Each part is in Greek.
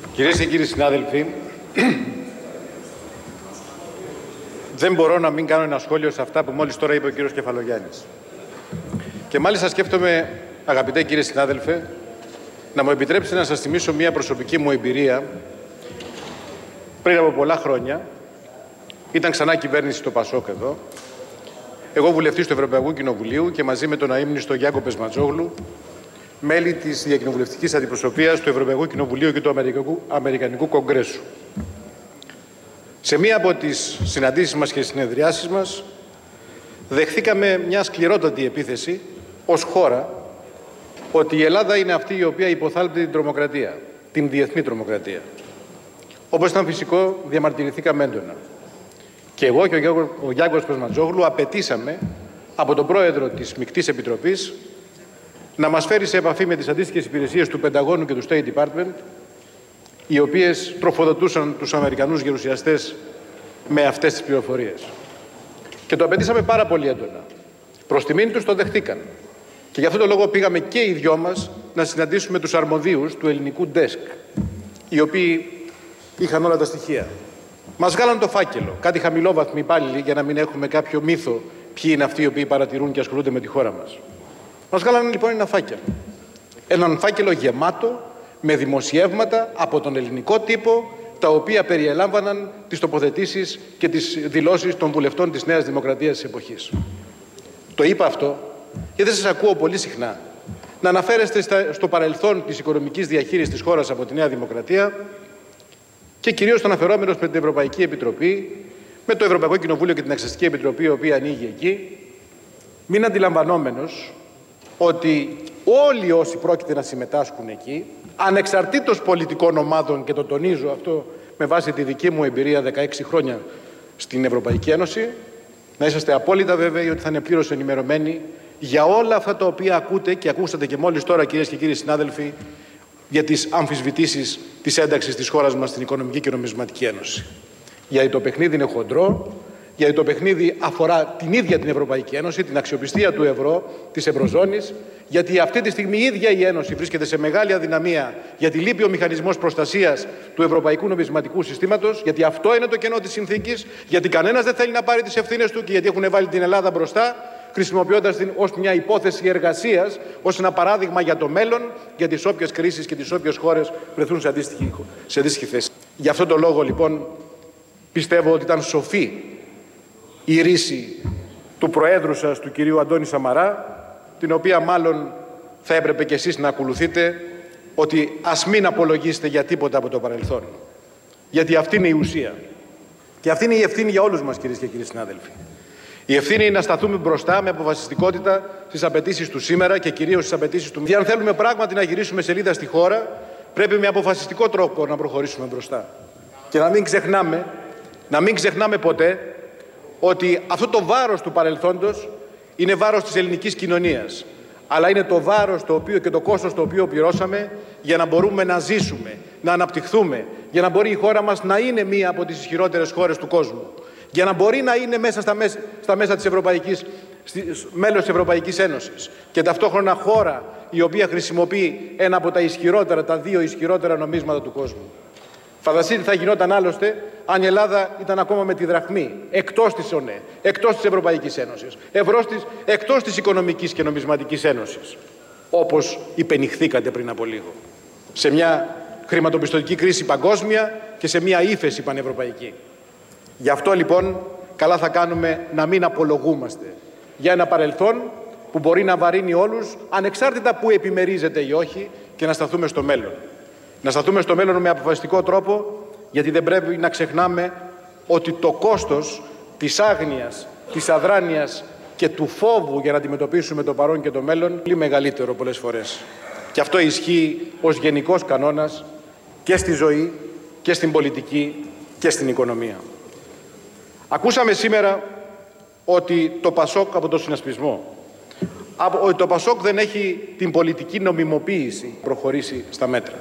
Κυρίες και κύριοι συνάδελφοι, δεν μπορώ να μην κάνω ένα σχόλιο σε αυτά που μόλις τώρα είπε ο κύριος Κεφαλογιάννης. Και μάλιστα σκέφτομαι, αγαπητέ κύριε συνάδελφε, να μου επιτρέψετε να σας θυμίσω μια προσωπική μου εμπειρία. Πριν από πολλά χρόνια, ήταν ξανά κυβέρνηση το Πασόκ εδώ, εγώ βουλευτής του Ευρωπαϊκού Κοινοβουλίου και μαζί με τον αείμνηστο Γιάκο Πεσματζόγλου, μέλη της διακοινοβουλευτικής αντιπροσωπείας του Ευρωπαϊκού Κοινοβουλίου και του Αμερικανικού Κογκρέσου. Σε μία από τις συναντήσεις μας και συνεδριάσεις μας, δεχθήκαμε μια σκληρότατη επίθεση ως χώρα ότι η Ελλάδα είναι αυτή η οποία υποθάλπτει την τρομοκρατία, την διεθνή τρομοκρατία. Όπως ήταν φυσικό, διαμαρτυρηθήκαμε έντονα. Και εγώ και ο Γιάκος Πεσματζόγλου απαιτήσαμε από τον πρόεδρο της Μεικτής Επιτροπής να μας φέρει σε επαφή με τις αντίστοιχες υπηρεσίες του Πενταγώνου και του State Department, οι οποίες τροφοδοτούσαν τους Αμερικανούς γερουσιαστές με αυτές τις πληροφορίες. Και το απαιτήσαμε πάρα πολύ έντονα. Προς τιμήν τους το δεχτήκαν. Και γι' αυτό το λόγο πήγαμε και οι δυο μας να συναντήσουμε τους αρμοδίους του ελληνικού desk, οι οποίοι είχαν όλα τα στοιχεία. Μας βγάλαν το φάκελο, κάτι χαμηλόβαθμοι υπάλληλοι, για να μην έχουμε κάποιο μύθο ποιοι είναι αυτοί οι οποίοι παρατηρούν και ασχολούνται με τη χώρα μας. Μας βγάλαν λοιπόν ένα φάκελο. Έναν φάκελο γεμάτο με δημοσιεύματα από τον ελληνικό τύπο, τα οποία περιελάμβαναν τις τοποθετήσεις και τις δηλώσεις των βουλευτών της Νέας Δημοκρατίας της εποχής. Το είπα αυτό γιατί δεν σας ακούω πολύ συχνά να αναφέρεστε στο παρελθόν της οικονομικής διαχείρισης της χώρας από τη Νέα Δημοκρατία και κυρίως τον αναφερόμενος με την Ευρωπαϊκή Επιτροπή, με το Ευρωπαϊκό Κοινοβούλιο και την Εξεταστική Επιτροπή, η οποία ανοίγει εκεί, μην αντιλαμβανόμενος ότι όλοι όσοι πρόκειται να συμμετάσχουν εκεί, ανεξαρτήτως πολιτικών ομάδων, και το τονίζω αυτό με βάση τη δική μου εμπειρία 16 χρόνια στην Ευρωπαϊκή Ένωση, να είσαστε απόλυτα βέβαιοι ότι θα είναι πλήρως ενημερωμένοι για όλα αυτά τα οποία ακούτε και ακούσατε και μόλις τώρα, κυρίες και κύριοι συνάδελφοι, για τις αμφισβητήσεις της ένταξης της χώρας μας στην Οικονομική και Νομισματική Ένωση. Γιατί το παιχνίδι είναι χοντρό, γιατί το παιχνίδι αφορά την ίδια την Ευρωπαϊκή Ένωση, την αξιοπιστία του ευρώ, της Ευρωζώνης, γιατί αυτή τη στιγμή η ίδια η Ένωση βρίσκεται σε μεγάλη αδυναμία, γιατί λείπει ο μηχανισμός προστασίας του Ευρωπαϊκού Νομισματικού Συστήματος, γιατί αυτό είναι το κενό της συνθήκης, γιατί κανένας δεν θέλει να πάρει τις ευθύνες του και γιατί έχουν βάλει την Ελλάδα μπροστά, χρησιμοποιώντας την ως μια υπόθεση εργασίας, ως ένα παράδειγμα για το μέλλον, για τις όποιες κρίσεις και τις όποιες χώρες βρεθούν σε αντίστοιχη θέση. Γι' αυτό το λόγο λοιπόν πιστεύω ότι ήταν σοφή η ρίση του Προέδρου σας, του κυρίου Αντώνη Σαμαρά, την οποία μάλλον θα έπρεπε κι εσείς να ακολουθείτε, ότι ας μην απολογίσετε για τίποτα από το παρελθόν. Γιατί αυτή είναι η ουσία. Και αυτή είναι η ευθύνη για όλους μας, κυρίες και κύριοι συνάδελφοι. Η ευθύνη είναι να σταθούμε μπροστά με αποφασιστικότητα στις απαιτήσεις του σήμερα και κυρίως στις απαιτήσεις του. Και αν θέλουμε πράγματι να γυρίσουμε σελίδα στη χώρα, πρέπει με αποφασιστικό τρόπο να προχωρήσουμε μπροστά. Και να μην ξεχνάμε ποτέ ότι αυτό το βάρος του παρελθόντος είναι βάρος της ελληνικής κοινωνίας. Αλλά είναι το βάρος το οποίο και το κόστος το οποίο πληρώσαμε για να μπορούμε να ζήσουμε, να αναπτυχθούμε, για να μπορεί η χώρα μας να είναι μία από τις ισχυρότερες χώρες του κόσμου. Για να μπορεί να είναι μέσα στα μέσα της μέλος της Ευρωπαϊκής Ένωσης και ταυτόχρονα χώρα η οποία χρησιμοποιεί ένα από τα δύο ισχυρότερα νομίσματα του κόσμου. Φανταστείτε τι θα γινόταν άλλωστε αν η Ελλάδα ήταν ακόμα με τη δραχμή, εκτός της ΟΝΕ, εκτός της Ευρωπαϊκής Ένωσης, εκτός της Οικονομικής και Νομισματικής Ένωσης, όπως υπενηχθήκατε πριν από λίγο, σε μια χρηματοπιστωτική κρίση παγκόσμια και σε μια ύφεση πανευρωπαϊκή. Γι' αυτό λοιπόν καλά θα κάνουμε να μην απολογούμαστε για ένα παρελθόν που μπορεί να βαρύνει όλους, ανεξάρτητα που επιμερίζεται ή όχι, και να σταθούμε στο μέλλον. Να σταθούμε στο μέλλον με αποφασιστικό τρόπο, γιατί δεν πρέπει να ξεχνάμε ότι το κόστος της άγνοιας, της αδράνειας και του φόβου για να αντιμετωπίσουμε το παρόν και το μέλλον είναι πολύ μεγαλύτερο πολλές φορές. Και αυτό ισχύει ως γενικός κανόνας και στη ζωή και στην πολιτική και στην οικονομία. Ακούσαμε σήμερα ότι το Πασόκ από το συνασπισμό, ότι το Πασόκ δεν έχει την πολιτική νομιμοποίηση προχωρήσει στα μέτρα.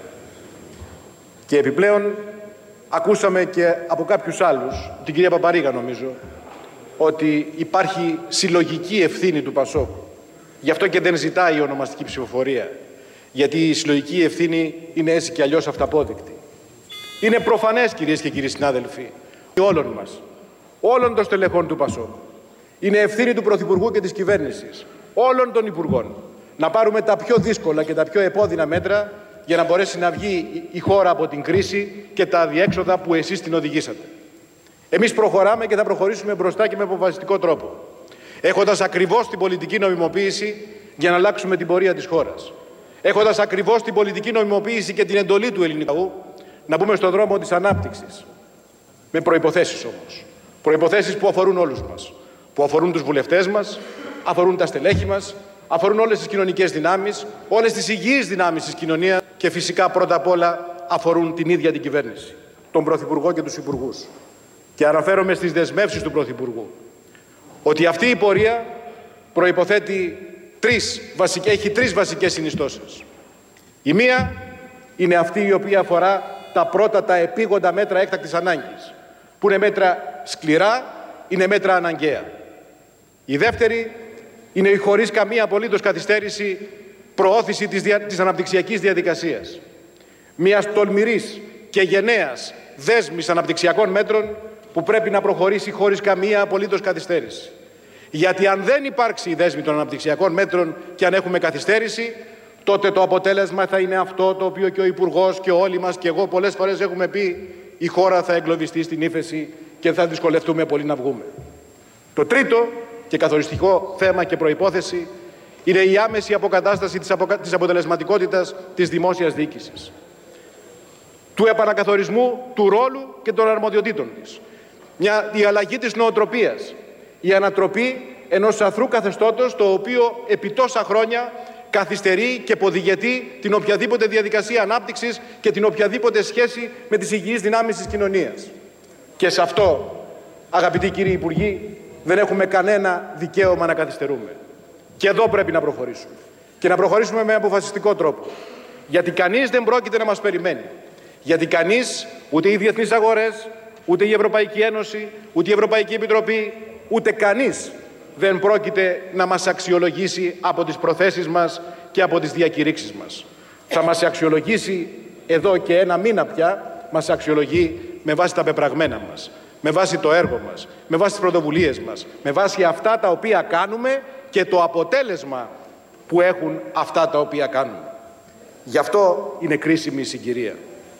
Και επιπλέον ακούσαμε και από κάποιους άλλους, την κυρία Παπαρίγα νομίζω, ότι υπάρχει συλλογική ευθύνη του Πασόκ. Γι' αυτό και δεν ζητάει ονομαστική ψηφοφορία. Γιατί η συλλογική ευθύνη είναι έτσι και αλλιώς αυταπόδεικτη. Είναι προφανές, κυρίες και κύριοι συνάδελφοι, όλων μας, όλων των στελεχών του ΠΑΣΟΚ, είναι ευθύνη του Πρωθυπουργού και της κυβέρνησης, όλων των Υπουργών, να πάρουμε τα πιο δύσκολα και τα πιο επώδυνα μέτρα για να μπορέσει να βγει η χώρα από την κρίση και τα αδιέξοδα που εσείς την οδηγήσατε. Εμείς προχωράμε και θα προχωρήσουμε μπροστά και με αποφασιστικό τρόπο, έχοντας ακριβώς την πολιτική νομιμοποίηση για να αλλάξουμε την πορεία της χώρας. Έχοντας ακριβώς την πολιτική νομιμοποίηση και την εντολή του ελληνικού λαού να μπούμε στον δρόμο της ανάπτυξης. Με προϋποθέσεις όμως. Προϋποθέσεις που αφορούν όλους μας. Που αφορούν τους βουλευτές μας, αφορούν τα στελέχη μας, αφορούν όλες τις κοινωνικές δυνάμεις, όλες τις υγιείς δυνάμεις της κοινωνίας και φυσικά πρώτα απ' όλα αφορούν την ίδια την κυβέρνηση, τον Πρωθυπουργό και τους Υπουργούς. Και αναφέρομαι στις δεσμεύσεις του Πρωθυπουργού. Ότι αυτή η πορεία προϋποθέτει έχει τρεις βασικές συνιστώσεις. Η μία είναι αυτή η οποία αφορά τα πρώτα, τα επίγοντα μέτρα έκτακτης ανάγκης, που είναι μέτρα σκληρά, είναι μέτρα αναγκαία. Η δεύτερη είναι η χωρίς καμία απολύτως καθυστέρηση προώθηση της αναπτυξιακής διαδικασίας. Μιας τολμηρής και γενναίας δέσμης αναπτυξιακών μέτρων που πρέπει να προχωρήσει χωρίς καμία απολύτως καθυστέρηση. Γιατί αν δεν υπάρξει η δέσμη των αναπτυξιακών μέτρων και αν έχουμε καθυστέρηση, τότε το αποτέλεσμα θα είναι αυτό το οποίο και ο Υπουργός και όλοι μας και εγώ πολλές φορές έχουμε πει: η χώρα θα εγκλωβιστεί στην ύφεση και θα δυσκολευτούμε πολύ να βγούμε. Το τρίτο και καθοριστικό θέμα και προϋπόθεση είναι η άμεση αποκατάσταση της αποτελεσματικότητας της δημόσιας διοίκησης, του επανακαθορισμού του ρόλου και των αρμοδιοτήτων της, η αλλαγή της νοοτροπίας, η ανατροπή ενός αθρού καθεστώτος το οποίο επί τόσα χρόνια καθυστερεί και ποδηγετεί την οποιαδήποτε διαδικασία ανάπτυξης και την οποιαδήποτε σχέση με τις υγιείς δυνάμεις της κοινωνίας. Και σε αυτό, αγαπητοί κύριοι Υπουργοί, δεν έχουμε κανένα δικαίωμα να καθυστερούμε. Και εδώ πρέπει να προχωρήσουμε. Και να προχωρήσουμε με αποφασιστικό τρόπο. Γιατί κανείς δεν πρόκειται να μας περιμένει. Γιατί κανείς, ούτε οι διεθνείς αγορές, ούτε η Ευρωπαϊκή Ένωση, ούτε η Ευρωπαϊκή Επιτροπή, ούτε κανείς δεν πρόκειται να μας αξιολογήσει από τις προθέσεις μας και από τις διακηρύξεις μας. Θα μας αξιολογήσει εδώ και ένα μήνα πια, μας αξιολογεί με βάση τα πεπραγμένα μας, με βάση το έργο μας, με βάση τις πρωτοβουλίες μας, με βάση αυτά τα οποία κάνουμε και το αποτέλεσμα που έχουν αυτά τα οποία κάνουμε. Γι' αυτό είναι κρίσιμη η συγκυρία.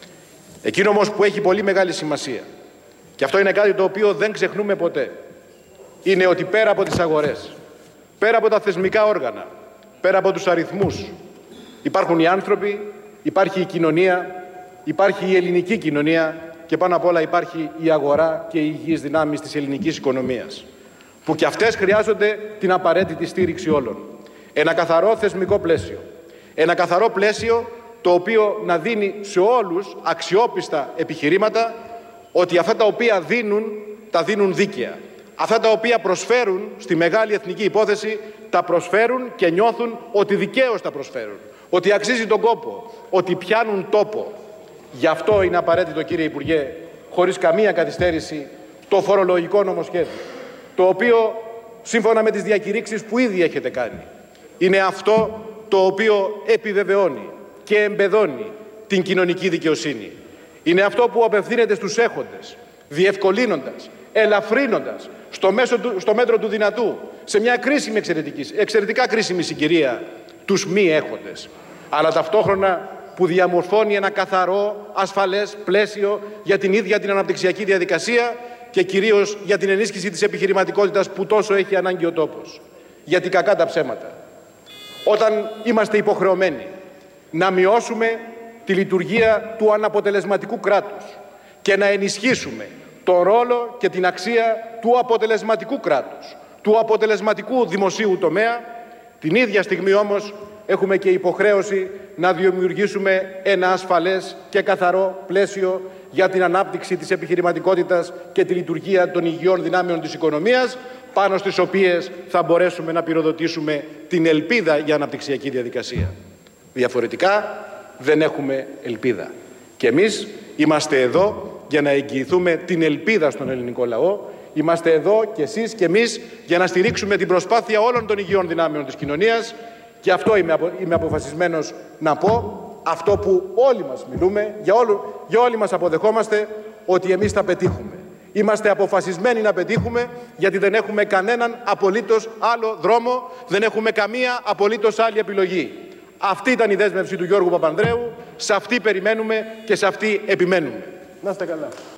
Εκείνο όμως που έχει πολύ μεγάλη σημασία, και αυτό είναι κάτι το οποίο δεν ξεχνούμε ποτέ, είναι ότι πέρα από τις αγορές, πέρα από τα θεσμικά όργανα, πέρα από τους αριθμούς, υπάρχουν οι άνθρωποι, υπάρχει η κοινωνία, υπάρχει η ελληνική κοινωνία και πάνω απ' όλα υπάρχει η αγορά και οι υγιείς δυνάμεις της ελληνικής οικονομίας, που και αυτές χρειάζονται την απαραίτητη στήριξη όλων. Ένα καθαρό θεσμικό πλαίσιο. Ένα καθαρό πλαίσιο το οποίο να δίνει σε όλους αξιόπιστα επιχειρήματα ότι αυτά τα οποία δίνουν, τα δίνουν δίκαια. Αυτά τα οποία προσφέρουν στη μεγάλη εθνική υπόθεση, τα προσφέρουν και νιώθουν ότι δικαίως τα προσφέρουν. Ότι αξίζει τον κόπο, ότι πιάνουν τόπο. Γι' αυτό είναι απαραίτητο, κύριε Υπουργέ, χωρίς καμία καθυστέρηση, το φορολογικό νομοσχέδιο, το οποίο, σύμφωνα με τις διακηρύξεις που ήδη έχετε κάνει, είναι αυτό το οποίο επιβεβαιώνει και εμπεδώνει την κοινωνική δικαιοσύνη. Είναι αυτό που απευθύνεται στους έχοντες, διευκολύνοντας, ελαφρύνοντας στο μέτρο του δυνατού, σε μια κρίσιμη εξαιρετικά κρίσιμη συγκυρία, τους μη έχοντες. Αλλά ταυτόχρονα που διαμορφώνει ένα καθαρό, ασφαλές πλαίσιο για την ίδια την αναπτυξιακή διαδικασία και κυρίως για την ενίσχυση της επιχειρηματικότητας που τόσο έχει ανάγκη ο τόπος. Γιατί κακά τα ψέματα, όταν είμαστε υποχρεωμένοι να μειώσουμε τη λειτουργία του αναποτελεσματικού κράτους και να ενισχύσουμε τον ρόλο και την αξία του αποτελεσματικού κράτους, του αποτελεσματικού δημοσίου τομέα, την ίδια στιγμή όμως έχουμε και υποχρέωση να δημιουργήσουμε ένα ασφαλές και καθαρό πλαίσιο για την ανάπτυξη της επιχειρηματικότητας και τη λειτουργία των υγιών δυνάμεων της οικονομίας, πάνω στις οποίες θα μπορέσουμε να πυροδοτήσουμε την ελπίδα για αναπτυξιακή διαδικασία. Διαφορετικά δεν έχουμε ελπίδα. Και εμείς είμαστε εδώ για να εγγυηθούμε την ελπίδα στον ελληνικό λαό. Είμαστε εδώ και εσείς και εμείς για να στηρίξουμε την προσπάθεια όλων των υγιών δυνάμεων της κοινωνίας. Και αυτό είμαι αποφασισμένος να πω αυτό που όλοι μας μιλούμε, για όλοι μας αποδεχόμαστε ότι εμείς θα πετύχουμε. Είμαστε αποφασισμένοι να πετύχουμε, γιατί δεν έχουμε κανέναν απολύτως άλλο δρόμο, δεν έχουμε καμία απολύτως άλλη επιλογή. Αυτή ήταν η δέσμευση του Γιώργου Παπανδρέου, σε αυτή περιμένουμε και σε αυτή επιμένουμε. Να είστε καλά.